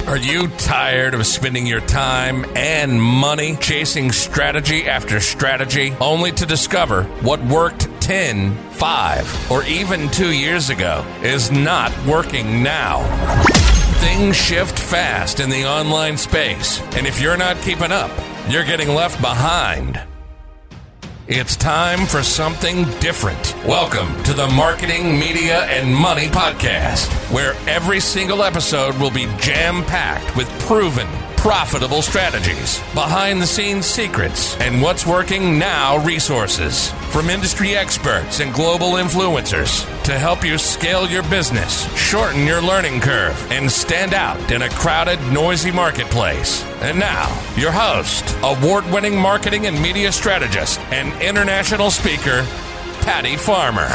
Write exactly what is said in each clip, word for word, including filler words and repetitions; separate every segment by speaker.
Speaker 1: Are you tired of spending your time and money chasing strategy after strategy only to discover what worked ten, five, or even two years ago is not working now? Things shift fast in the online space, and if you're not keeping up, you're getting left behind. It's time for something different. Welcome to the Marketing, Media, and Money Podcast, where every single episode will be jam-packed with proven, profitable strategies, behind-the-scenes secrets, and what's working now resources from industry experts and global influencers to help you scale your business, shorten your learning curve, and stand out in a crowded, noisy marketplace. And now, your host, award-winning marketing and media strategist, and international speaker, Patty Farmer.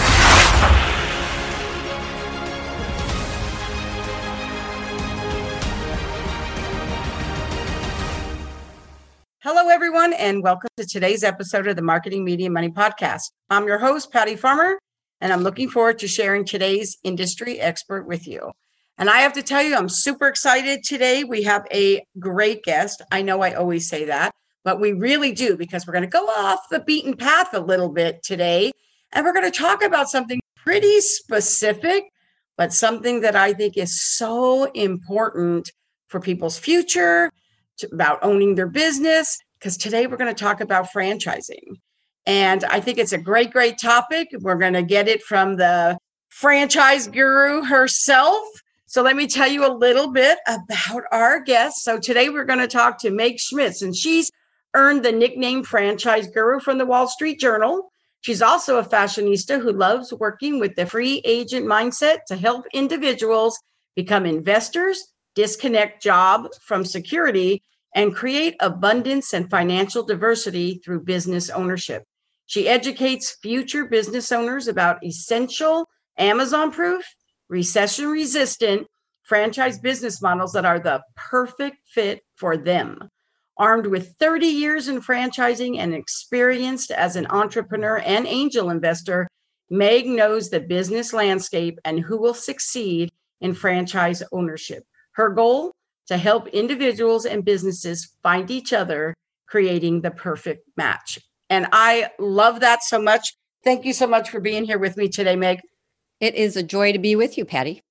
Speaker 2: Hello, everyone, and welcome to today's episode of the Marketing, Media, and Money Podcast. I'm your host, Patty Farmer, and I'm looking forward to sharing today's industry expert with you. And I have to tell you, I'm super excited today. We have a great guest. I know I always say that, but we really do, because we're going to go off the beaten path a little bit today, and we're going to talk about something pretty specific, but something that I think is so important for people's future, about owning their business, because today we're going to talk about franchising. And I think it's a great, great topic. We're going to get it from the franchise guru herself. So let me tell you a little bit about our guest. So today we're going to talk to Meg Schmitz, and she's earned the nickname Franchise Guru from the Wall Street Journal. She's also a fashionista who loves working with the free agent mindset to help individuals become investors, disconnect job from security, and create abundance and financial diversity through business ownership. She educates future business owners about essential, Amazon-proof, recession-resistant franchise business models that are the perfect fit for them. Armed with thirty years in franchising and experienced as an entrepreneur and angel investor, Meg knows the business landscape and who will succeed in franchise ownership. Her goal? To help individuals and businesses find each other, creating the perfect match. And I love that so much. Thank you so much for being here with me today, Meg.
Speaker 3: It is a joy to be with you, Patty.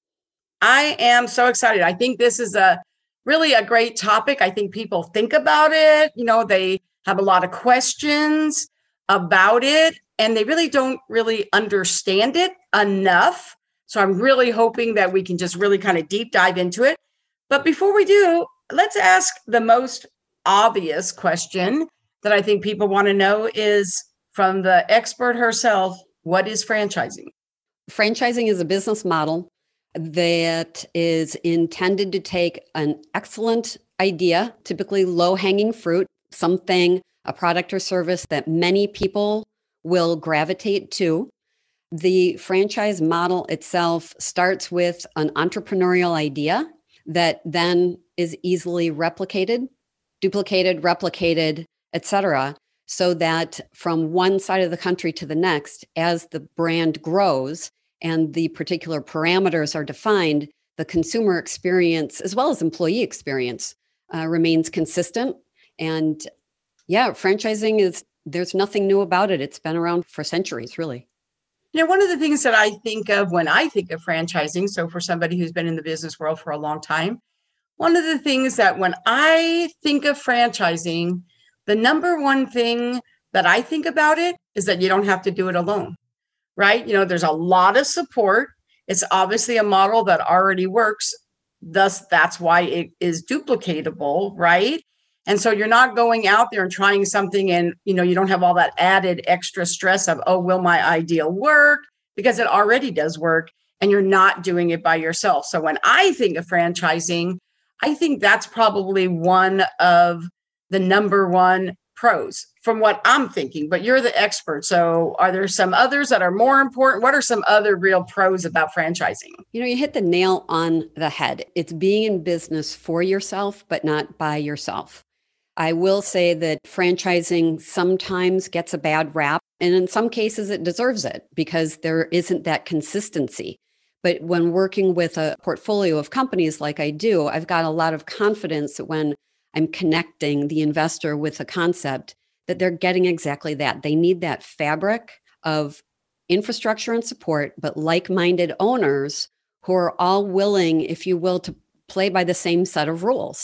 Speaker 2: I am so excited. I think this is a really a great topic. I think people think about it. You know, they have a lot of questions about it, and they really don't really understand it enough. So I'm really hoping that we can just really kind of deep dive into it. But before we do, let's ask the most obvious question that I think people want to know is from the expert herself, what is franchising?
Speaker 3: Franchising is a business model that is intended to take an excellent idea, typically low-hanging fruit, something, a product or service that many people will gravitate to. The franchise model itself starts with an entrepreneurial idea that then is easily replicated, duplicated, replicated, et cetera, so that from one side of the country to the next, as the brand grows and the particular parameters are defined, the consumer experience, as well as employee experience, uh, remains consistent. And yeah, franchising is, there's nothing new about it. It's been around for centuries, really.
Speaker 2: You know, one of the things that I think of when I think of franchising, so for somebody who's been in the business world for a long time, one of the things that when I think of franchising, the number one thing that I think about it is that you don't have to do it alone, right? You know, there's a lot of support. It's obviously a model that already works. Thus, that's why it is duplicatable, right? And so you're not going out there and trying something and, you know, you don't have all that added extra stress of, oh, will my idea work? Because it already does work and you're not doing it by yourself. So when I think of franchising, I think that's probably one of the number one pros from what I'm thinking, but you're the expert. So are there some others that are more important? What are some other real pros about franchising?
Speaker 3: You know, you hit the nail on the head. It's being in business for yourself, but not by yourself. I will say that franchising sometimes gets a bad rap, and in some cases it deserves it because there isn't that consistency. But when working with a portfolio of companies like I do, I've got a lot of confidence that when I'm connecting the investor with a concept, that they're getting exactly that. They need that fabric of infrastructure and support, but like-minded owners who are all willing, if you will, to play by the same set of rules.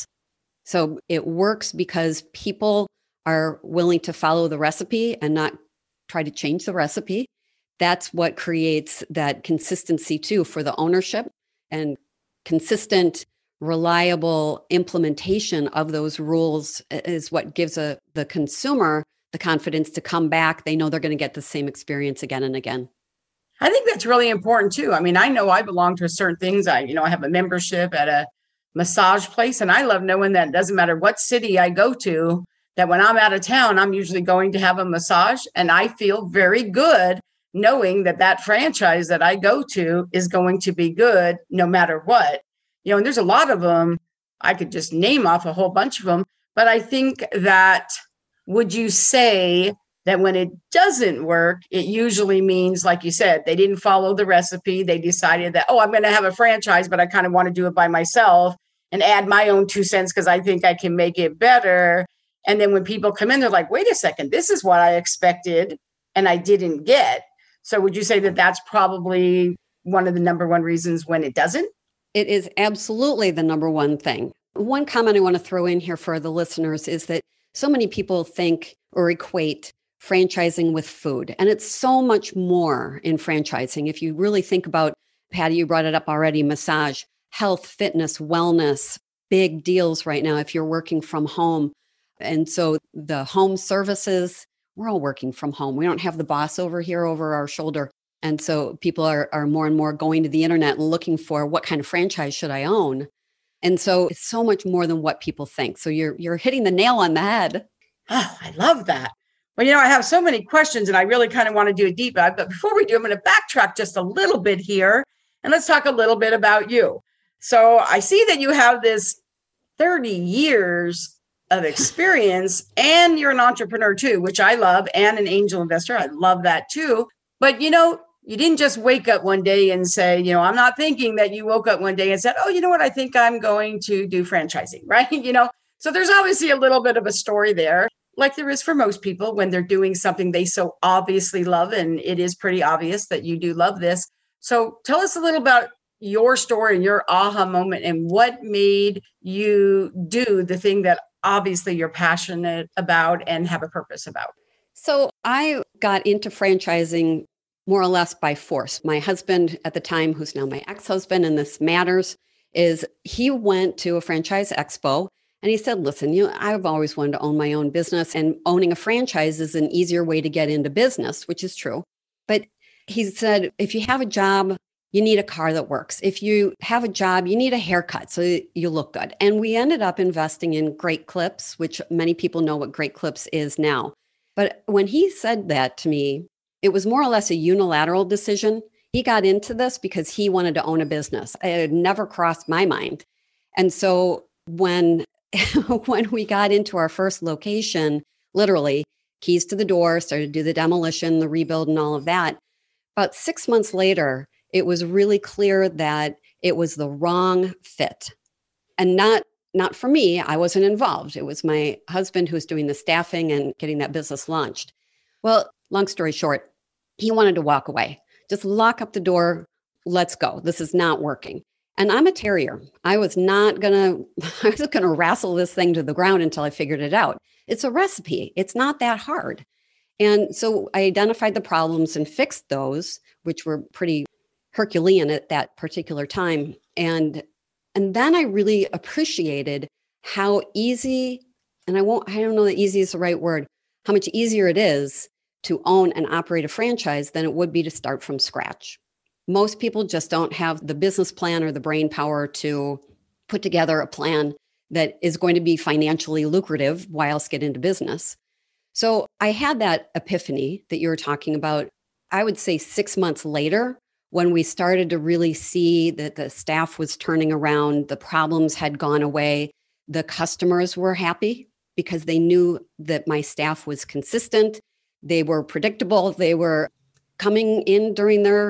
Speaker 3: So it works because people are willing to follow the recipe and not try to change the recipe. That's what creates that consistency too for the ownership, and consistent, reliable implementation of those rules is what gives a, the consumer the confidence to come back. They know they're going to get the same experience again and again.
Speaker 2: I think that's really important too. I mean, I know I belong to certain things. I, you know, I have a membership at a massage place, and I love knowing that it doesn't matter what city I go to, that when I'm out of town, I'm usually going to have a massage, and I feel very good knowing that that franchise that I go to is going to be good no matter what. You know, and there's a lot of them. I could just name off a whole bunch of them, but I think that, would you say that when it doesn't work, it usually means, like you said, they didn't follow the recipe. They decided that, oh, I'm going to have a franchise, but I kind of want to do it by myself and add my own two cents because I think I can make it better. And then when people come in, they're like, wait a second, this is what I expected and I didn't get. So would you say that that's probably one of the number one reasons when it doesn't?
Speaker 3: It is absolutely the number one thing. One comment I want to throw in here for the listeners is that so many people think or equate franchising with food. And it's so much more in franchising. If you really think about, Patty, you brought it up already, massage, health, fitness, wellness, big deals right now if you're working from home. And so the home services, we're all working from home. We don't have the boss over here over our shoulder. And so people are, are more and more going to the internet and looking for what kind of franchise should I own? And so it's so much more than what people think. So you're you're hitting the nail on the head.
Speaker 2: Oh, I love that. Well, you know, I have so many questions and I really kind of want to do a deep dive. But before we do, I'm going to backtrack just a little bit here and let's talk a little bit about you. So I see that you have this thirty years of experience and you're an entrepreneur too, which I love, and an angel investor. I love that too. But, you know, you didn't just wake up one day and say, you know, I'm not thinking that you woke up one day and said, oh, you know what, I think I'm going to do franchising, right? You know, so there's obviously a little bit of a story there, like there is for most people when they're doing something they so obviously love. And it is pretty obvious that you do love this. So tell us a little about your story and your aha moment and what made you do the thing that obviously you're passionate about and have a purpose about.
Speaker 3: So I got into franchising more or less by force. My husband at the time, who's now my ex-husband, and this matters, is he went to a franchise expo and he said, listen, you know, I've always wanted to own my own business, and owning a franchise is an easier way to get into business, which is true. But he said, if you have a job, you need a car that works. If you have a job, you need a haircut so you look good. And we ended up investing in Great Clips, which many people know what Great Clips is now. But when he said that to me, it was more or less a unilateral decision. He got into this because he wanted to own a business. It had never crossed my mind. And so when, when we got into our first location, literally keys to the door, started to do the demolition, the rebuild and all of that. About six months later, it was really clear that it was the wrong fit. And not, not for me, I wasn't involved. It was my husband who was doing the staffing and getting that business launched. Well, long story short, he wanted to walk away. Just lock up the door. Let's go. This is not working. And I'm a terrier. I was not going to, I was going to wrestle this thing to the ground until I figured it out. It's a recipe. It's not that hard. And so I identified the problems and fixed those, which were pretty Herculean at that particular time. And, and then I really appreciated how easy, and I won't, I don't know that easy is the right word, how much easier it is to own and operate a franchise than it would be to start from scratch. Most people just don't have the business plan or the brain power to put together a plan that is going to be financially lucrative while else get into business. So I had that epiphany that you were talking about, I would say six months later, when we started to really see that the staff was turning around, the problems had gone away, the customers were happy because they knew that my staff was consistent. They were predictable. They were coming in during their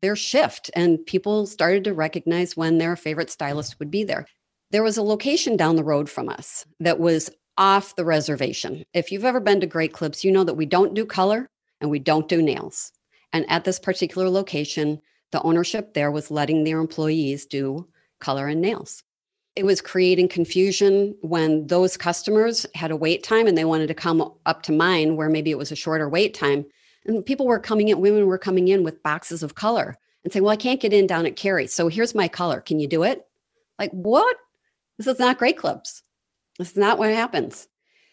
Speaker 3: their shift, and people started to recognize when their favorite stylist would be there. There was a location down the road from us that was off the reservation. If you've ever been to Great Clips, you know that we don't do color and we don't do nails. And at this particular location, the ownership there was letting their employees do color and nails. It was creating confusion when those customers had a wait time and they wanted to come up to mine where maybe it was a shorter wait time. And people were coming in, women were coming in with boxes of color and saying, well, I can't get in down at Carrie. So here's my color. Can you do it? Like, what? This is not Great Clips. This is not what happens.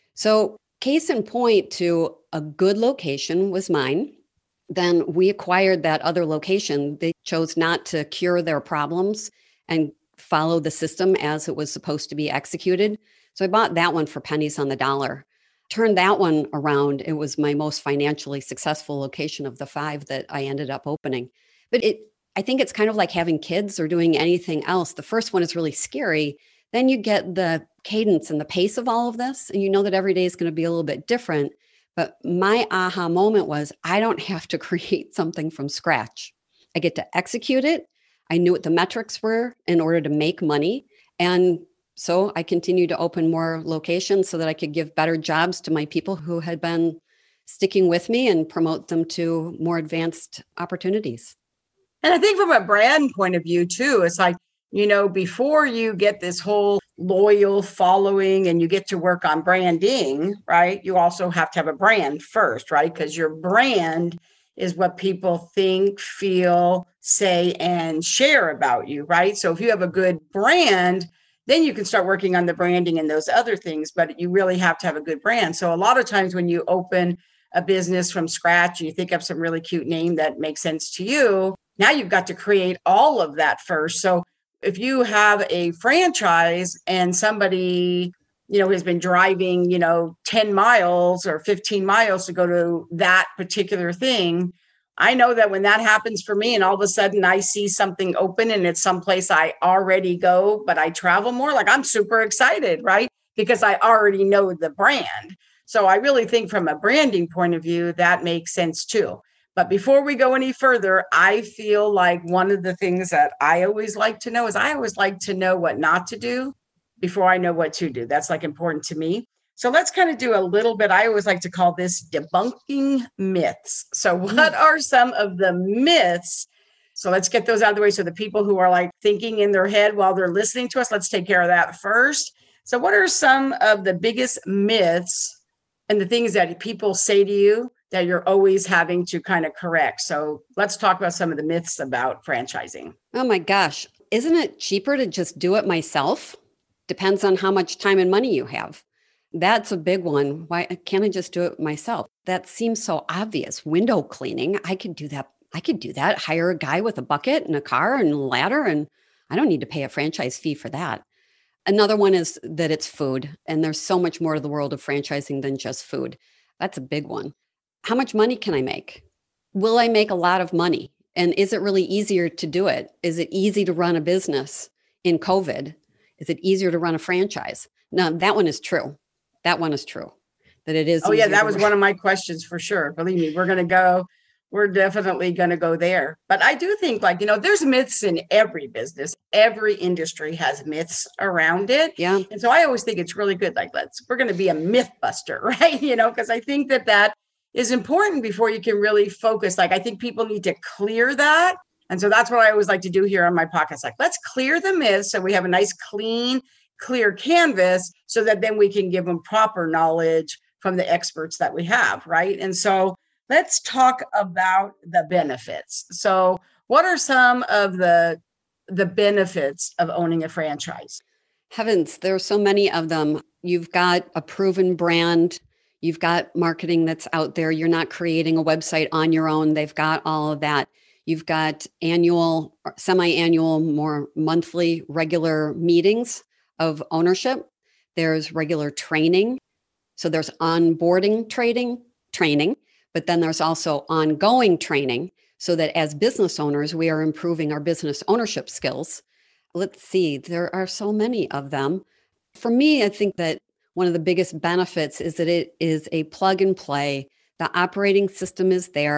Speaker 3: So case in point to a good location was mine. Then we acquired that other location. They chose not to cure their problems and follow the system as it was supposed to be executed. So I bought that one for pennies on the dollar. Turned that one around. It was my most financially successful location of the five that I ended up opening. But it, I think it's kind of like having kids or doing anything else. The first one is really scary. Then you get the cadence and the pace of all of this, and you know that every day is going to be a little bit different. But my aha moment was, I don't have to create something from scratch. I get to execute it. I knew what the metrics were in order to make money. And so I continued to open more locations so that I could give better jobs to my people who had been sticking with me and promote them to more advanced opportunities.
Speaker 2: And I think from a brand point of view too, it's like, you know, before you get this whole loyal following and you get to work on branding, right? You also have to have a brand first, right? Because your brand is what people think, feel, say, and share about you, right? So if you have a good brand, then you can start working on the branding and those other things, but you really have to have a good brand. So a lot of times when you open a business from scratch, you think of some really cute name that makes sense to you. Now you've got to create all of that first. So if you have a franchise and somebody, you know, has been driving, you know, ten miles or fifteen miles to go to that particular thing, I know that when that happens for me and all of a sudden I see something open and it's someplace I already go, but I travel more, like I'm super excited, right? Because I already know the brand. So I really think from a branding point of view, that makes sense too. But before we go any further, I feel like one of the things that I always like to know is I always like to know what not to do before I know what to do. That's like important to me. So let's kind of do a little bit. I always like to call this debunking myths. So what are some of the myths? So let's get those out of the way. So the people who are like thinking in their head while they're listening to us, let's take care of that first. So what are some of the biggest myths and the things that people say to you that you're always having to kind of correct? So let's talk about some of the myths about franchising.
Speaker 3: Oh my gosh. Isn't it cheaper to just do it myself? Depends on how much time and money you have. That's a big one. Why can't I just do it myself? That seems so obvious. Window cleaning, I could do that. I could do that. Hire a guy with a bucket and a car and a ladder, and I don't need to pay a franchise fee for that. Another one is that it's food, and there's so much more to the world of franchising than just food. That's a big one. How much money can I make? Will I make a lot of money? And is it really easier to do it? Is it easy to run a business in COVID? Is it easier to run a franchise? No, that one is true. That one is true, that it is.
Speaker 2: Oh, yeah, that was one of my questions for sure. Believe me, we're going to go, we're definitely going to go there. But I do think like, you know, there's myths in every business. Every industry has myths around it.
Speaker 3: Yeah.
Speaker 2: And so I always think it's really good. Like, let's, we're going to be a myth buster, right? You know, because I think that that is important before you can really focus. Like, I think people need to clear that. And so that's what I always like to do here on my podcast. Like, let's clear the myths so we have a nice, clean, clear canvas so that then we can give them proper knowledge from the experts that we have, right? And so let's talk about the benefits. So what are some of the, the benefits of owning a franchise?
Speaker 3: Heavens, there are so many of them. You've got a proven brand. You've got marketing that's out there. You're not creating a website on your own. They've got all of that. You've got annual, semi-annual, more monthly, regular meetings of ownership. There's regular training. So there's onboarding training, training, but then there's also ongoing training so that as business owners, we are improving our business ownership skills. Let's see, there are so many of them. For me, I think that one of the biggest benefits is that it is a plug and play. The operating system is there.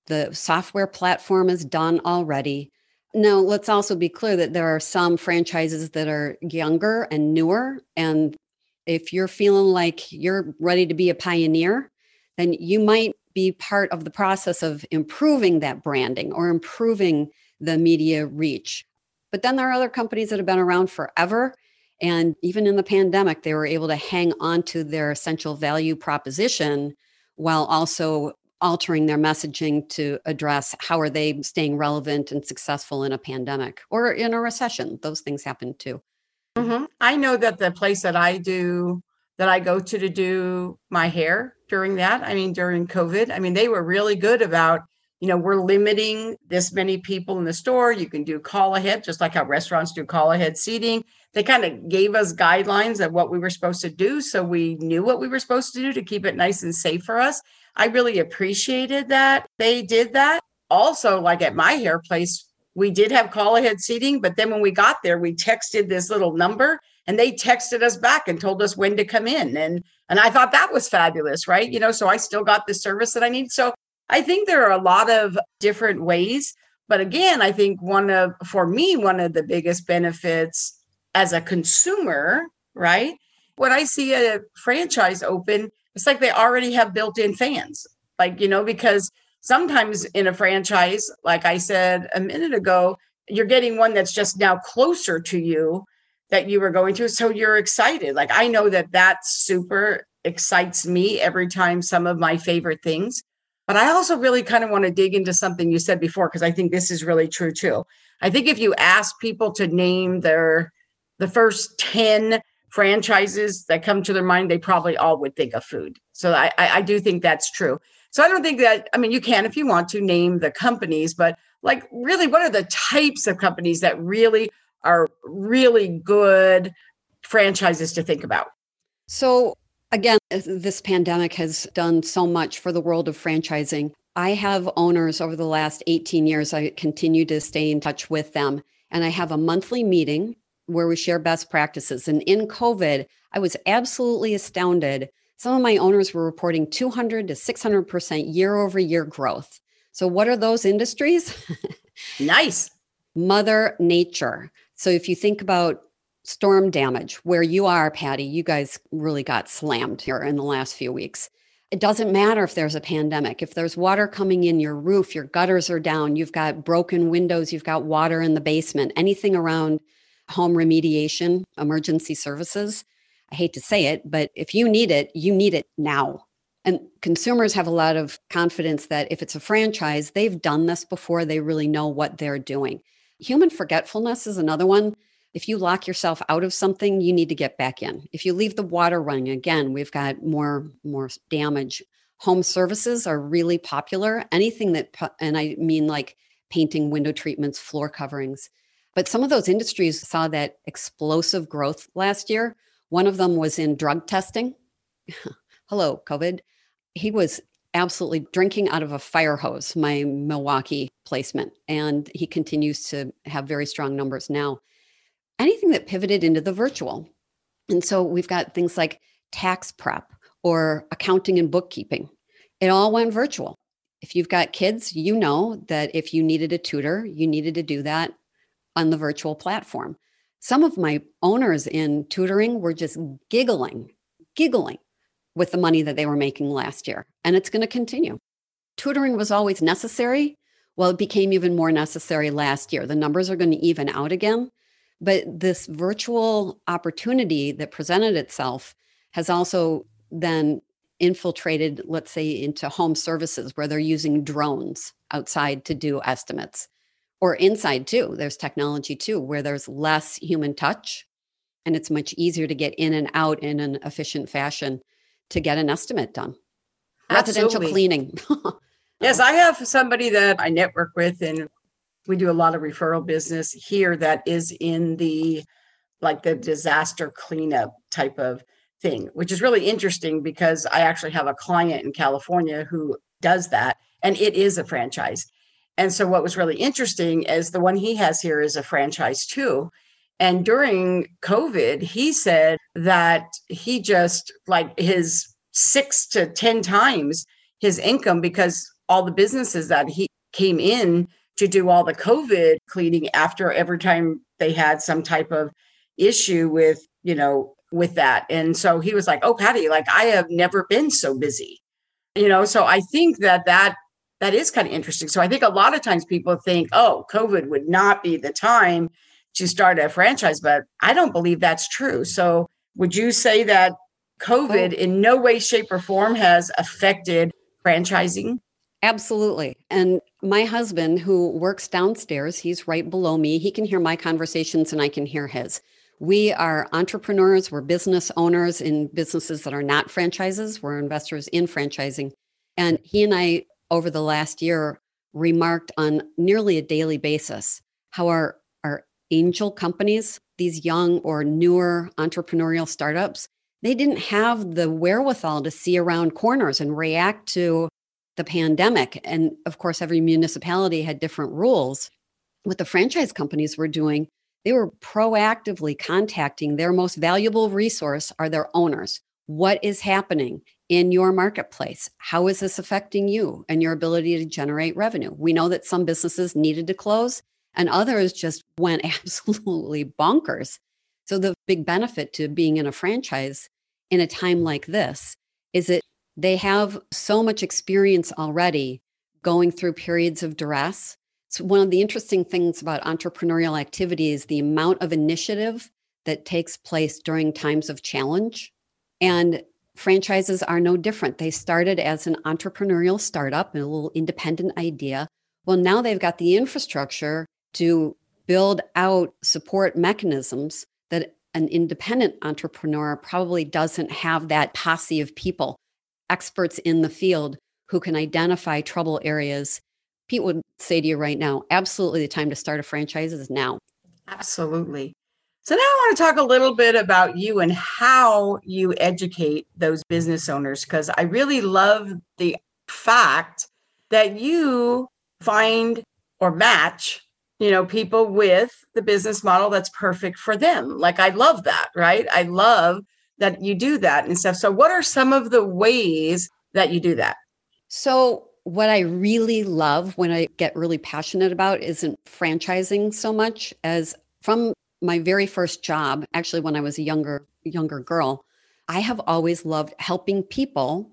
Speaker 3: The software platform is done already. Now, let's also be clear that there are some franchises that are younger and newer. And if you're feeling like you're ready to be a pioneer, then you might be part of the process of improving that branding or improving the media reach. But then there are other companies that have been around forever. And even in the pandemic, they were able to hang on to their essential value proposition while also altering their messaging to address how are they staying relevant and successful in a pandemic or in a recession. Those things happen too.
Speaker 2: Mm-hmm. I know that the place that I do, that I go to to do my hair during that, I mean, during COVID, I mean, they were really good about, you know, we're limiting this many people in the store. You can do call ahead, just like how restaurants do call ahead seating. They kind of gave us guidelines of what we were supposed to do. So we knew what we were supposed to do to keep it nice and safe for us. I really appreciated that they did that. Also, like at my hair place, we did have call ahead seating, but then when we got there, we texted this little number and they texted us back and told us when to come in. And, and I thought that was fabulous, right? You know, so I still got the service that I need. So I think there are a lot of different ways. But again, I think one of, for me, one of the biggest benefits as a consumer, right? When I see a franchise open, it's like they already have built-in fans, like, you know, because sometimes in a franchise, like I said a minute ago, you're getting one that's just now closer to you that you were going to. So you're excited. Like, I know that that super excites me every time some of my favorite things. But I also really kind of want to dig into something you said before, because I think this is really true too. I think if you ask people to name their the first ten franchises that come to their mind, they probably all would think of food. So I, I, I do think that's true. So I don't think that, I mean, you can, if you want to, name the companies, but like really, what are the types of companies that really are really good franchises to think about?
Speaker 3: So again, this pandemic has done so much for the world of franchising. I have owners over the last eighteen years. I continue to stay in touch with them. And I have a monthly meeting where we share best practices. And in COVID, I was absolutely astounded. Some of my owners were reporting two hundred to six hundred percent year over year growth. So what are those industries?
Speaker 2: Nice.
Speaker 3: Mother Nature. So if you think about storm damage, where you are, Patty, you guys really got slammed here in the last few weeks. It doesn't matter if there's a pandemic. If there's water coming in your roof, your gutters are down, you've got broken windows, you've got water in the basement, anything around home remediation, emergency services. I hate to say it, but if you need it, you need it now. And consumers have a lot of confidence that if it's a franchise, they've done this before, they really know what they're doing. Human forgetfulness is another one. If you lock yourself out of something, you need to get back in. If you leave the water running, again, we've got more, more damage. Home services are really popular. Anything that, and I mean like painting, window treatments, floor coverings. But some of those industries saw that explosive growth last year. One of them was in drug testing. Hello, COVID. He was absolutely drinking out of a fire hose, my Milwaukee placement. And he continues to have very strong numbers now. Anything that pivoted into the virtual. And so we've got things like tax prep or accounting and bookkeeping. It all went virtual. If you've got kids, you know that if you needed a tutor, you needed to do that on the virtual platform. Some of my owners in tutoring were just giggling, giggling with the money that they were making last year. And it's going to continue. Tutoring was always necessary. Well, it became even more necessary last year. The numbers are going to even out again. But this virtual opportunity that presented itself has also then infiltrated, let's say, into home services where they're using drones outside to do estimates. Or inside too, there's technology too, where there's less human touch and it's much easier to get in and out in an efficient fashion to get an estimate done. Residential cleaning.
Speaker 2: Yes, I have somebody that I network with and we do a lot of referral business here that is in the, like the disaster cleanup type of thing, which is really interesting because I actually have a client in California who does that and it is a franchise. And so what was really interesting is the one he has here is a franchise too. And during COVID, he said that he just like his six to ten times his income because all the businesses that he came in to do all the COVID cleaning after every time they had some type of issue with, you know, with that. And so he was like, oh, Patty, like I have never been so busy, you know? So I think that that, that is kind of interesting. So I think a lot of times people think, oh, COVID would not be the time to start a franchise, but I don't believe that's true. So would you say that COVID
Speaker 3: Oh.
Speaker 2: in no way, shape, or form has affected franchising?
Speaker 3: Absolutely. And my husband, who works downstairs, he's right below me. He can hear my conversations and I can hear his. We are entrepreneurs. We're business owners in businesses that are not franchises. We're investors in franchising. And he and I, over the last year, remarked on nearly a daily basis how our, our angel companies, these young or newer entrepreneurial startups, they didn't have the wherewithal to see around corners and react to the pandemic. And of course, every municipality had different rules. What the franchise companies were doing, they were proactively contacting their most valuable resource are their owners. What is happening in your marketplace? How is this affecting you and your ability to generate revenue? We know that some businesses needed to close and others just went absolutely bonkers. So the big benefit to being in a franchise in a time like this is that they have so much experience already going through periods of duress. So one of the interesting things about entrepreneurial activity is the amount of initiative that takes place during times of challenge. And franchises are no different. They started as an entrepreneurial startup, a little independent idea. Well, now they've got the infrastructure to build out support mechanisms that an independent entrepreneur probably doesn't have that posse of people, experts in the field who can identify trouble areas. Pete would say to you right now, absolutely the time to start a franchise is now.
Speaker 2: Absolutely. So now I want to talk a little bit about you and how you educate those business owners, because I really love the fact that you find or match, you know, people with the business model that's perfect for them. Like, I love that, right? I love that you do that and stuff. So what are some of the ways that you do that?
Speaker 3: So what I really love, when I get really passionate about, isn't franchising so much as from my very first job, actually when I was a younger, younger girl, I have always loved helping people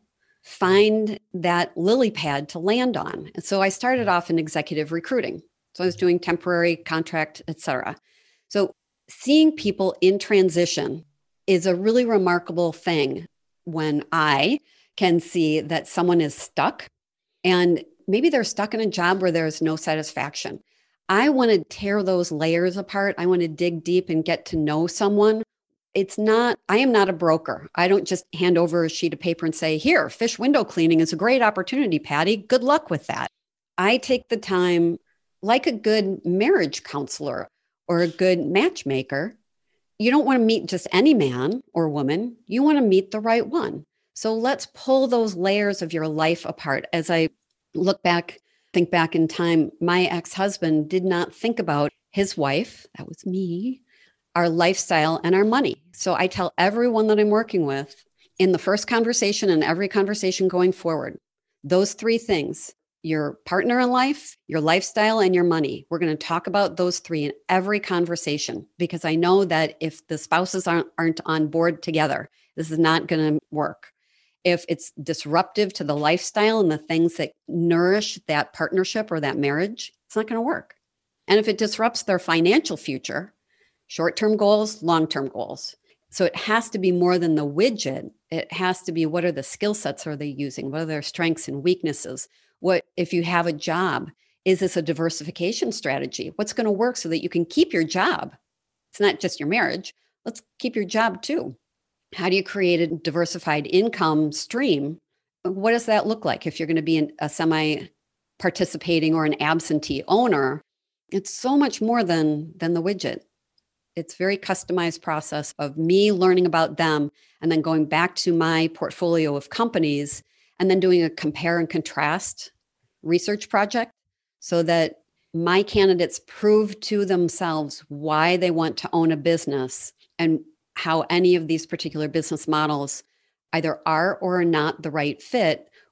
Speaker 3: find that lily pad to land on. And so I started off in executive recruiting. So I was doing temporary contract, et cetera. So seeing people in transition is a really remarkable thing when I can see that someone is stuck and maybe they're stuck in a job where there's no satisfaction. I want to tear those layers apart. I want to dig deep and get to know someone. It's not, I am not a broker. I don't just hand over a sheet of paper and say, here, fish window cleaning is a great opportunity, Patty. Good luck with that. I take the time, like a good marriage counselor or a good matchmaker. You don't want to meet just any man or woman. You want to meet the right one. So let's pull those layers of your life apart. As I look back, think back in time, my ex-husband did not think about his wife, that was me, our lifestyle and our money. So I tell everyone that I'm working with in the first conversation and every conversation going forward, those three things, your partner in life, your lifestyle, and your money. We're going to talk about those three in every conversation, because I know that if the spouses aren't, aren't on board together, this is not going to work. If it's disruptive to the lifestyle and the things that nourish that partnership or that marriage, it's not going to work. And if it disrupts their financial future, short-term goals, long-term goals. So it has to be more than the widget. It has to be, what are the skill sets are they using? What are their strengths and weaknesses? What, if you have a job, is this a diversification strategy? What's going to work so that you can keep your job? It's not just your marriage. Let's keep your job too. How do you create a diversified income stream? What does that look like if you're going to be a semi-participating or an absentee owner? It's so much more than, than the widget. It's a very customized process of me learning about them and then going back to my portfolio of companies and then doing a compare and contrast research project so that my candidates prove to themselves why they want to own a business and how any of these particular business models either are or are not the right fit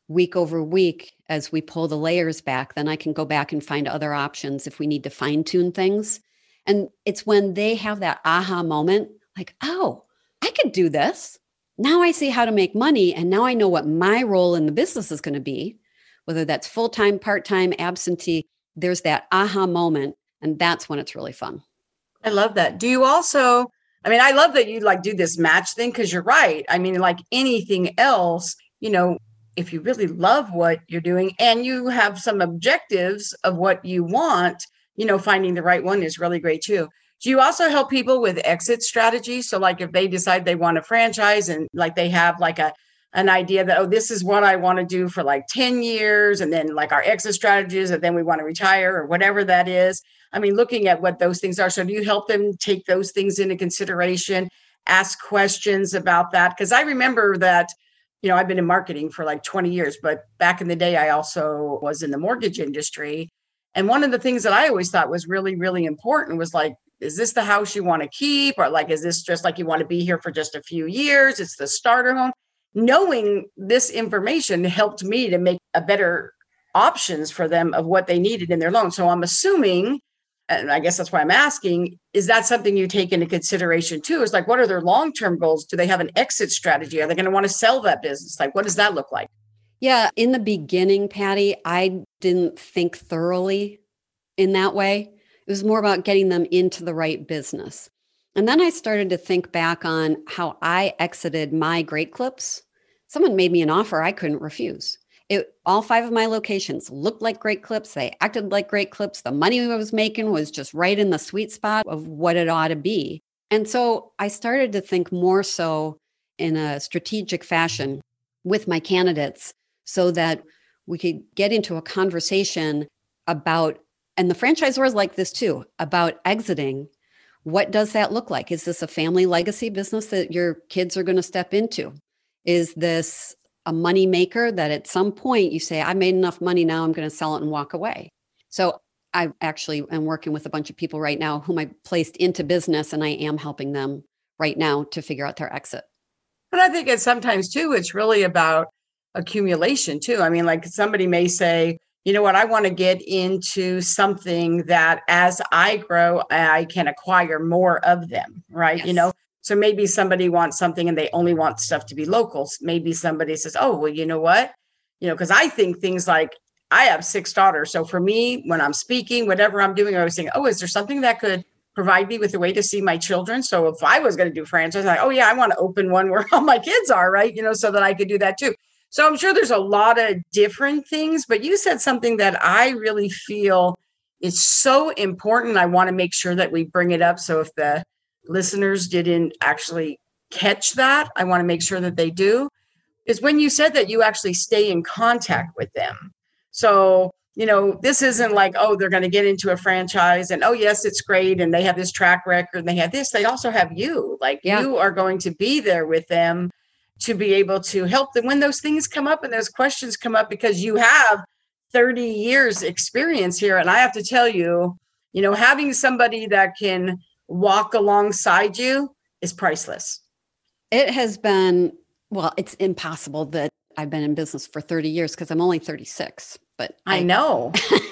Speaker 3: week over week, as we pull the layers back, then I can go back and find other options if we need to fine tune things. And it's when they have that aha moment, like, oh, I could do this. Now I see how to make money. And now I know what my role in the business is going to be, whether that's full-time, part-time, absentee. There's that aha moment. And that's when it's really fun.
Speaker 2: I love that. Do you also, I mean, I love that you like do this match thing, because you're right. I mean, like anything else, you know, if you really love what you're doing and you have some objectives of what you want, you know, finding the right one is really great too. Do you also help people with exit strategies? So like if they decide they want a franchise and like they have like a an idea that, oh, this is what I want to do for like ten years. And then like our exit strategies, and then we want to retire or whatever that is. I mean, looking at what those things are. So do you help them take those things into consideration, ask questions about that? Because I remember that, you know, I've been in marketing for like twenty years, but back in the day, I also was in the mortgage industry. And one of the things that I always thought was really, really important was like, is this the house you want to keep? Or like, is this just like you want to be here for just a few years? It's the starter home. Knowing this information helped me to make a better options for them of what they needed in their loan. So I'm assuming, and I guess that's why I'm asking, is that something you take into consideration too? Is like, what are their long-term goals? Do they have an exit strategy? Are they going to want to sell that business? Like, what does that look like?
Speaker 3: Yeah. In the beginning, Patty, I didn't think thoroughly in that way. It was more about getting them into the right business. And then I started to think back on how I exited my Great Clips. Someone made me an offer I couldn't refuse. It, all five of my locations looked like Great Clips. They acted like Great Clips. The money I was making was just right in the sweet spot of what it ought to be. And so I started to think more so in a strategic fashion with my candidates so that we could get into a conversation about, and the franchisors like this too, about exiting. What does that look like? Is this a family legacy business that your kids are going to step into? Is this a money maker that at some point you say, I made enough money now, I'm going to sell it and walk away? So I actually am working with a bunch of people right now whom I placed into business, and I am helping them right now to figure out their exit.
Speaker 2: But I think it's sometimes too, it's really about accumulation too. I mean, like somebody may say, you know what, I want to get into something that as I grow, I can acquire more of them, right? Yes. You know, so maybe somebody wants something and they only want stuff to be local. Maybe somebody says, oh, well, you know what, you know, because I think things like, I have six daughters. So for me, when I'm speaking, whatever I'm doing, I was thinking, oh, is there something that could provide me with a way to see my children? So if I was going to do franchise, like, oh yeah, I want to open one where all my kids are, right? You know, so that I could do that too. So I'm sure there's a lot of different things, but you said something that I really feel is so important. I want to make sure that we bring it up. So if the listeners didn't actually catch that, I want to make sure that they do, is when you said that you actually stay in contact with them. So, you know, this isn't like, oh, they're going to get into a franchise and, oh, yes, it's great. And they have this track record and they have this. They also have you. Like yeah. You are going to be there with them to be able to help them when those things come up and those questions come up, because you have thirty years experience here. And I have to tell you, you know, having somebody that can walk alongside you is priceless.
Speaker 3: It has been, well, it's impossible that I've been in business for thirty years because I'm only thirty-six, but
Speaker 2: I, I know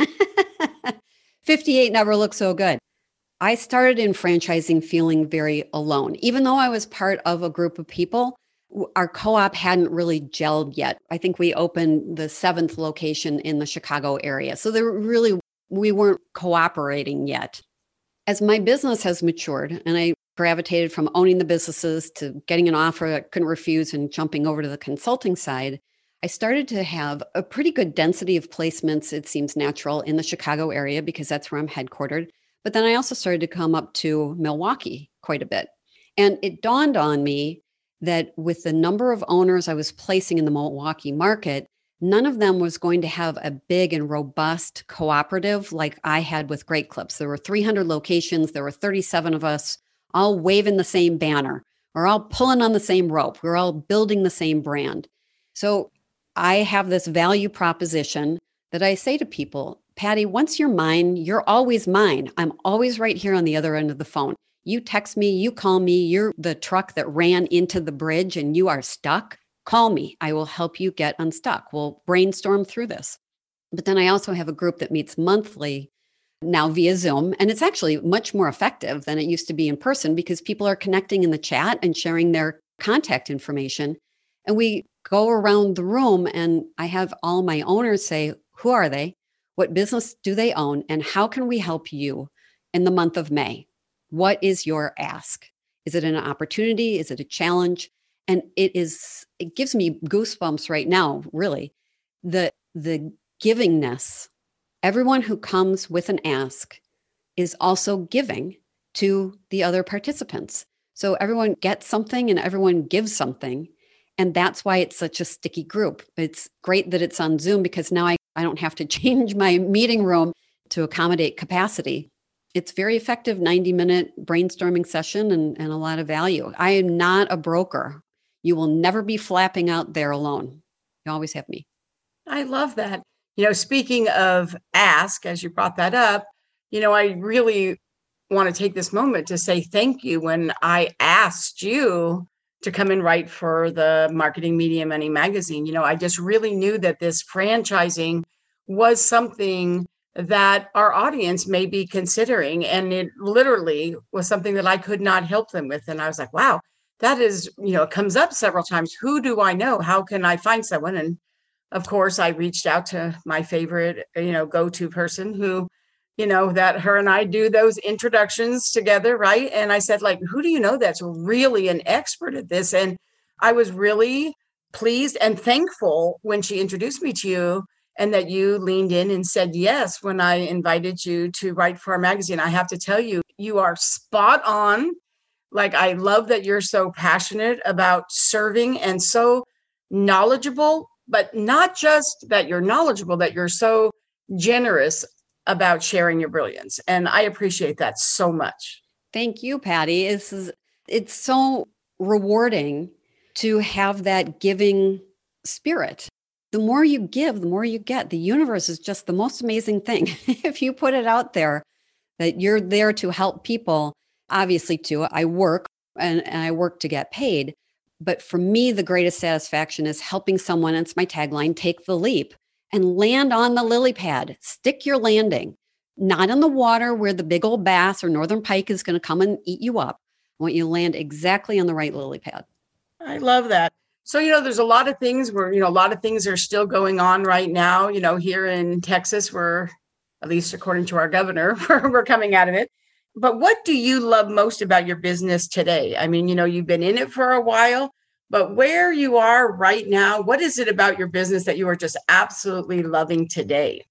Speaker 3: fifty-eight never looked so good. I started in franchising feeling very alone, even though I was part of a group of people. Our co-op hadn't really gelled yet. I think we opened the seventh location in the Chicago area. So there really, we weren't cooperating yet. As my business has matured and I gravitated from owning the businesses to getting an offer I couldn't refuse and jumping over to the consulting side, I started to have a pretty good density of placements, it seems natural, in the Chicago area because that's where I'm headquartered. But then I also started to come up to Milwaukee quite a bit. And it dawned on me that with the number of owners I was placing in the Milwaukee market, none of them was going to have a big and robust cooperative like I had with Great Clips. There were three hundred locations. There were thirty-seven of us, all waving the same banner. We're all pulling on the same rope. We're all building the same brand. So I have this value proposition that I say to people, Patty, once you're mine, you're always mine. I'm always right here on the other end of the phone. You text me, you call me, you're the truck that ran into the bridge and you are stuck. call me. I will help you get unstuck. We'll brainstorm through this. But then I also have a group that meets monthly now via Zoom. And it's actually much more effective than it used to be in person because people are connecting in the chat and sharing their contact information. And we go around the room and I have all my owners say, who are they? What business do they own? And how can we help you in the month of May? What is your ask? Is it an opportunity? Is it a challenge? And it is, it gives me goosebumps right now, really. The, the givingness, everyone who comes with an ask is also giving to the other participants. So everyone gets something and everyone gives something. And that's why it's such a sticky group. It's great that it's on Zoom because now I, I don't have to change my meeting room to accommodate capacity. It's very effective ninety minute brainstorming session and, and a lot of value. I am not a broker. You will never be flapping out there alone. You always have me.
Speaker 2: I love that. You know, speaking of ask, as you brought that up, you know, I really want to take this moment to say thank you when I asked you to come and write for the Marketing Media Money magazine. You know, I just really knew that this franchising was something that our audience may be considering. And it literally was something that I could not help them with. And I was like, wow, that is, you know, it comes up several times. Who do I know? How can I find someone? And of course, I reached out to my favorite, you know, go-to person who, you know, that her and I do those introductions together, right? And I said, like, who do you know that's really an expert at this? And I was really pleased and thankful when she introduced me to you and that you leaned in and said yes when I invited you to write for our magazine. I have to tell you, you are spot on. Like, I love that you're so passionate about serving and so knowledgeable, but not just that you're knowledgeable, that you're so generous about sharing your brilliance. And I appreciate that so much.
Speaker 3: Thank you, Patty. It's, it's so rewarding to have that giving spirit. The more you give, the more you get. The universe is just the most amazing thing. If you put it out there that you're there to help people, obviously too, I work and, and I work to get paid. But for me, the greatest satisfaction is helping someone, and it's my tagline, take the leap and land on the lily pad. Stick your landing, not in the water where the big old bass or northern pike is going to come and eat you up. I want you to land exactly on the right lily pad.
Speaker 2: I love that. So, you know, there's a lot of things where, you know, a lot of things are still going on right now. You know, here in Texas, we're, at least according to our governor, we're coming out of it. But what do you love most about your business today? I mean, you know, you've been in it for a while, but where you are right now, what is it about your business that you are just absolutely loving today?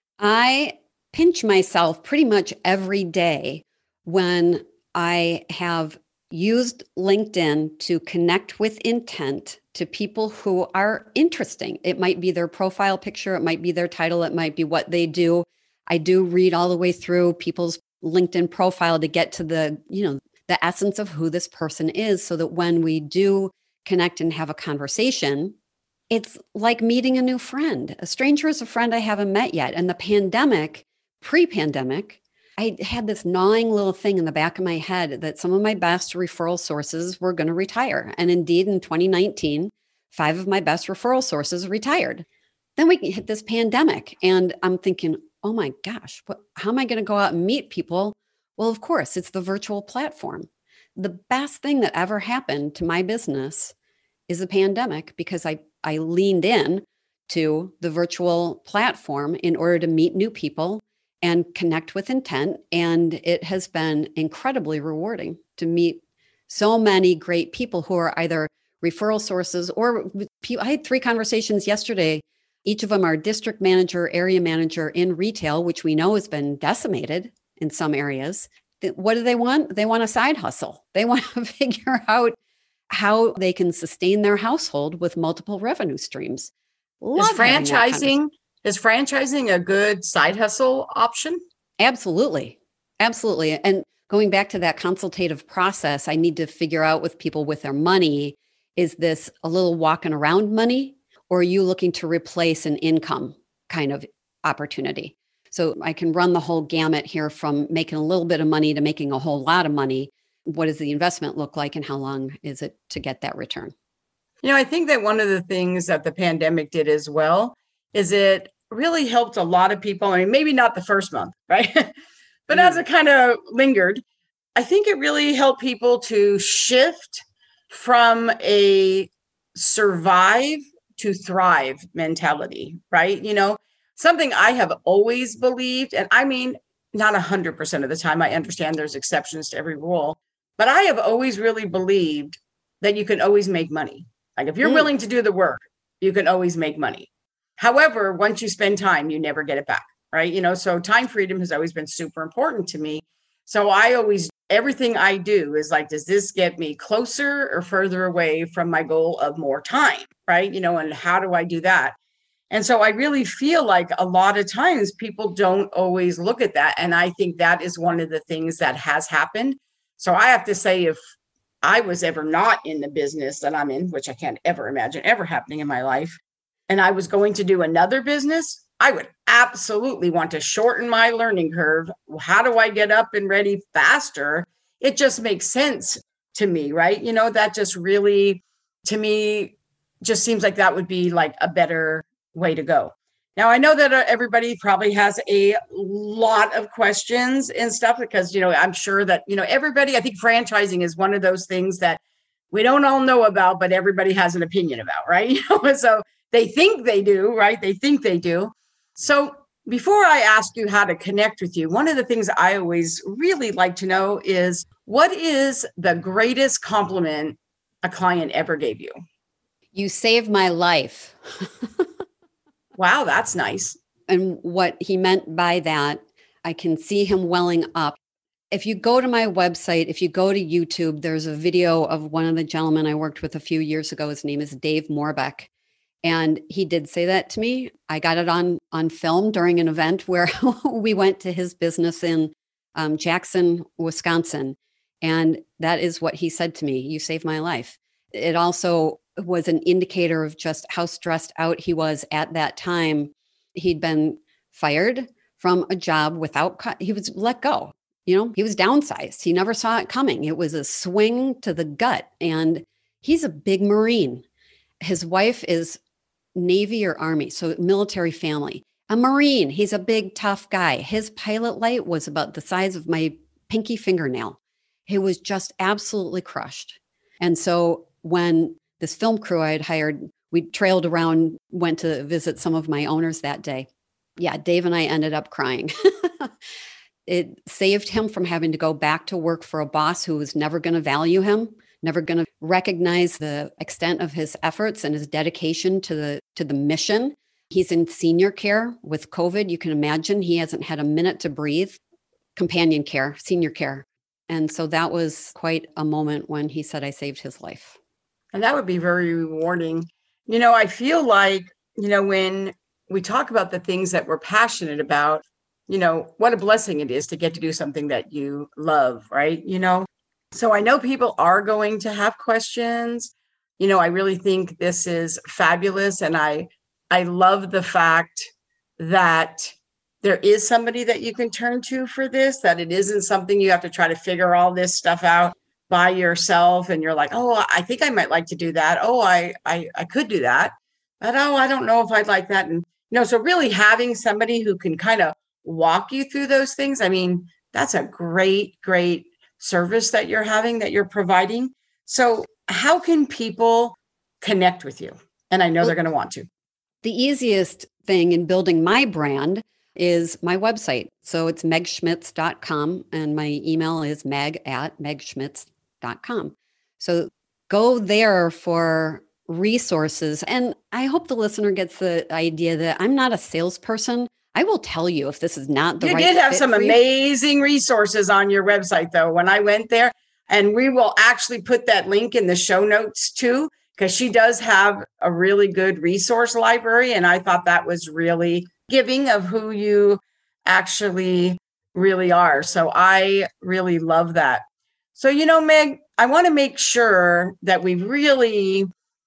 Speaker 3: I pinch myself pretty much every day when I have used LinkedIn to connect with intent to people who are interesting. It might be their profile picture, it might be their title, it might be what they do. I do read all the way through people's LinkedIn profile to get to the, you know, the essence of who this person is, so that when we do connect and have a conversation, it's like meeting a new friend. A stranger is a friend I haven't met yet. And the pandemic, pre-pandemic, I had this gnawing little thing in the back of my head that some of my best referral sources were going to retire. And indeed, in twenty nineteen, five of my best referral sources retired. Then we hit this pandemic and I'm thinking, oh my gosh, what, how am I going to go out and meet people? Well, of course, it's the virtual platform. The best thing that ever happened to my business is a pandemic because I, I leaned in to the virtual platform in order to meet new people and connect with intent. And it has been incredibly rewarding to meet so many great people who are either referral sources or I had three conversations yesterday. Each of them are district manager, area manager in retail, which we know has been decimated in some areas. What do they want? They want a side hustle. They want to figure out how they can sustain their household with multiple revenue streams.
Speaker 2: Love is franchising is franchising a good side hustle option?
Speaker 3: Absolutely. Absolutely. And going back to that consultative process, I need to figure out with people with their money, is this a little walking around money, or are you looking to replace an income kind of opportunity? So I can run the whole gamut here from making a little bit of money to making a whole lot of money. What does the investment look like and how long is it to get that return?
Speaker 2: You know, I think that one of the things that the pandemic did as well is it really helped a lot of people. I mean, maybe not the first month, right? But mm. as it kind of lingered, I think it really helped people to shift from a survive to thrive mentality, right? You know, something I have always believed, and I mean, not one hundred percent of the time, I understand there's exceptions to every rule, but I have always really believed that you can always make money. Like if you're mm. willing to do the work, you can always make money. However, once you spend time, you never get it back, right? You know, so time freedom has always been super important to me. So I always, everything I do is like, does this get me closer or further away from my goal of more time, right? You know, and how do I do that? And so I really feel like a lot of times people don't always look at that. And I think that is one of the things that has happened. So I have to say, if I was ever not in the business that I'm in, which I can't ever imagine ever happening in my life, and I was going to do another business, I would absolutely want to shorten my learning curve. How do I get up and ready faster? It just makes sense to me, right? You know, that just really, to me, just seems like that would be like a better way to go. Now, I know that everybody probably has a lot of questions and stuff because, you know, I'm sure that, you know, everybody, I think franchising is one of those things that we don't all know about, but everybody has an opinion about, right? You know, so they think they do, right? They think they do. So before I ask you how to connect with you, one of the things I always really like to know is, what is the greatest compliment a client ever gave you?
Speaker 3: You saved my life.
Speaker 2: Wow, that's nice.
Speaker 3: And what he meant by that, I can see him welling up. If you go to my website, if you go to YouTube, there's a video of one of the gentlemen I worked with a few years ago. His name is Dave Morbeck. And he did say that to me. I got it on, on film during an event where we went to his business in um, Jackson, Wisconsin. And that is what he said to me. You saved my life. It also was an indicator of just how stressed out he was at that time. He'd been fired from a job without, cut. He was let go. You know, he was downsized. He never saw it coming. It was a swing to the gut. And he's a big Marine. His wife is Navy or Army, so military family. A Marine. He's a big, tough guy. His pilot light was about the size of my pinky fingernail. He was just absolutely crushed. And so when this film crew I had hired, we trailed around, went to visit some of my owners that day. Yeah, Dave and I ended up crying. It saved him from having to go back to work for a boss who was never going to value him, never going to recognize the extent of his efforts and his dedication to the to the mission. He's in senior care with COVID. You can imagine he hasn't had a minute to breathe. Companion care, senior care. And so that was quite a moment when he said I saved his life.
Speaker 2: And that would be very rewarding. You know, I feel like, you know, when we talk about the things that we're passionate about, you know, what a blessing it is to get to do something that you love, right? You know, so I know people are going to have questions. You know, I really think this is fabulous. And I, I love the fact that there is somebody that you can turn to for this, that it isn't something you have to try to figure all this stuff out by yourself. And you're like, oh, I think I might like to do that. Oh, I, I, I could do that. But, oh, I don't know if I'd like that. And, you know, so really having somebody who can kind of walk you through those things. I mean, that's a great, great service that you're having, that you're providing. So how can people connect with you? And I know they're going to want to.
Speaker 3: The easiest thing in building my brand is my website. So it's meg schmitz dot com and my email is meg at meg schmitz dot com. So go there for resources. And I hope the listener gets the idea that I'm not a salesperson. I will tell you if this is not the
Speaker 2: you
Speaker 3: right
Speaker 2: did have
Speaker 3: fit
Speaker 2: some
Speaker 3: for you.
Speaker 2: Amazing resources on your website, though, when I went there. And we will actually put that link in the show notes, too, because she does have a really good resource library. And I thought that was really giving of who you actually really are. So I really love that. So, you know, Meg, I want to make sure that we really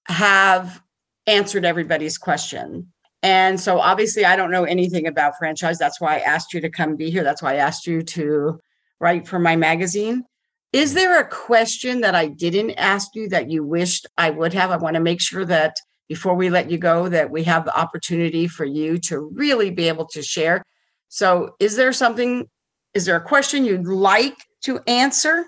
Speaker 2: have answered everybody's question. And so obviously I don't know anything about franchise. That's why I asked you to come be here. That's why I asked you to write for my magazine. Is there a question that I didn't ask you that you wished I would have? I want to make sure that before we let you go, that we have the opportunity for you to really be able to share. So is there something, is there a question you'd like to answer?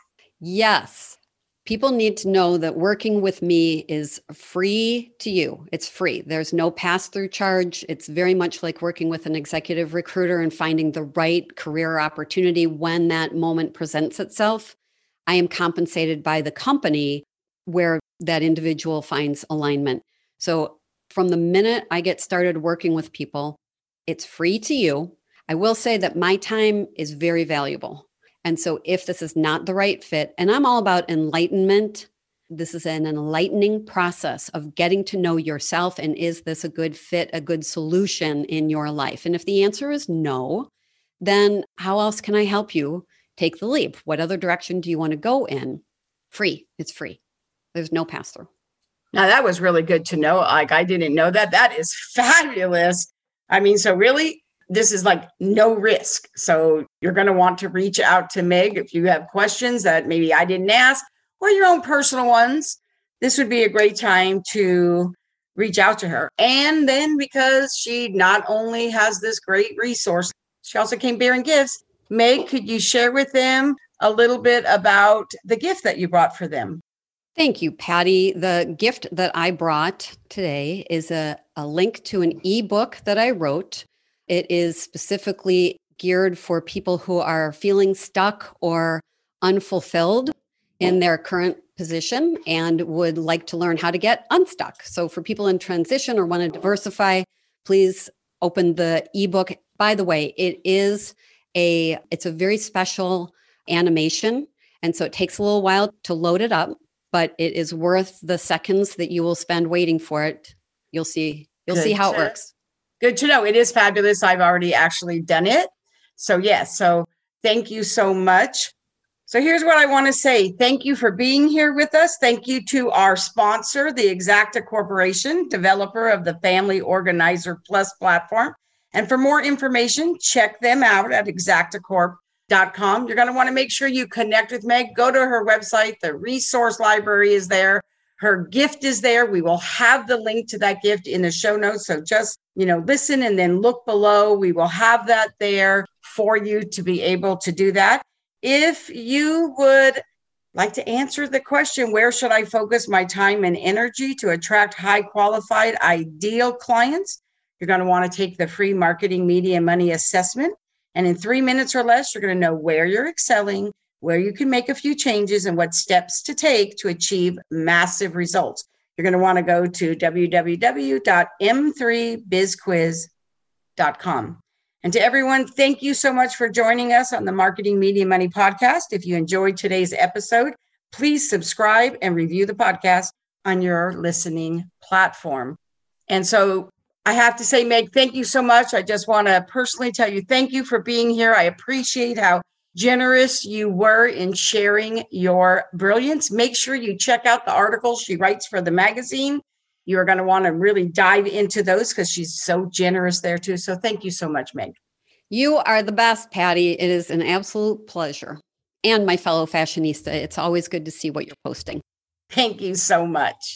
Speaker 3: Yes. People need to know that working with me is free to you. It's free. There's no pass-through charge. It's very much like working with an executive recruiter and finding the right career opportunity when that moment presents itself. I am compensated by the company where that individual finds alignment. So from the minute I get started working with people, it's free to you. I will say that my time is very valuable. And so if this is not the right fit, and I'm all about enlightenment, this is an enlightening process of getting to know yourself. And is this a good fit, a good solution in your life? And if the answer is no, then how else can I help you take the leap? What other direction do you want to go in? Free. It's free. There's no pass through.
Speaker 2: Now that was really good to know. Like, I didn't know that. That is fabulous. I mean, so really, this is like no risk. So you're going to want to reach out to Meg if you have questions that maybe I didn't ask or your own personal ones. This would be a great time to reach out to her. And then because she not only has this great resource, she also came bearing gifts. Meg, could you share with them a little bit about the gift that you brought for them?
Speaker 3: Thank you, Patty. The gift that I brought today is a, a link to an ebook that I wrote. It is specifically geared for people who are feeling stuck or unfulfilled in their current position and would like to learn how to get unstuck. So for people in transition or want to diversify, please open the ebook. By the way, it is a, it's a very special animation. And so it takes a little while to load it up, but it is worth the seconds that you will spend waiting for it. You'll see, you'll
Speaker 2: Good
Speaker 3: see how
Speaker 2: to,
Speaker 3: it works.
Speaker 2: Good to know. It is fabulous. I've already actually done it. So yes, so thank you so much. So here's what I want to say. Thank you for being here with us. Thank you to our sponsor, the Exacta Corporation, developer of the Family Organizer Plus platform. And for more information, check them out at exacta corp dot com. You're going to want to make sure you connect with Meg. Go to her website. The resource library is there. Her gift is there. We will have the link to that gift in the show notes. So just, you know, listen and then look below. We will have that there for you to be able to do that. If you would like to answer the question, where should I focus my time and energy to attract high qualified, ideal clients? You're going to want to take the free Marketing Media Money Assessment. And in three minutes or less, you're going to know where you're excelling, where you can make a few changes, and what steps to take to achieve massive results. You're going to want to go to w w w dot m three biz quiz dot com. And to everyone, thank you so much for joining us on the Marketing Media Money podcast. If you enjoyed today's episode, please subscribe and review the podcast on your listening platform. And so I have to say, Meg, thank you so much. I just want to personally tell you, thank you for being here. I appreciate how generous you were in sharing your brilliance. Make sure you check out the articles she writes for the magazine. You are going to want to really dive into those because she's so generous there too. So thank you so much, Meg.
Speaker 3: You are the best, Patty. It is an absolute pleasure. And my fellow fashionista, it's always good to see what you're posting.
Speaker 2: Thank you so much.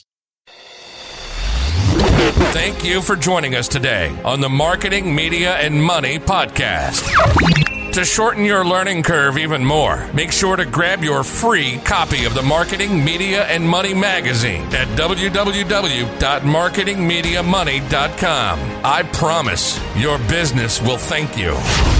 Speaker 1: Thank you for joining us today on the Marketing, Media, and Money podcast. To shorten your learning curve even more, make sure to grab your free copy of the Marketing, Media, and Money magazine at w w w dot marketing media money dot com. I promise your business will thank you.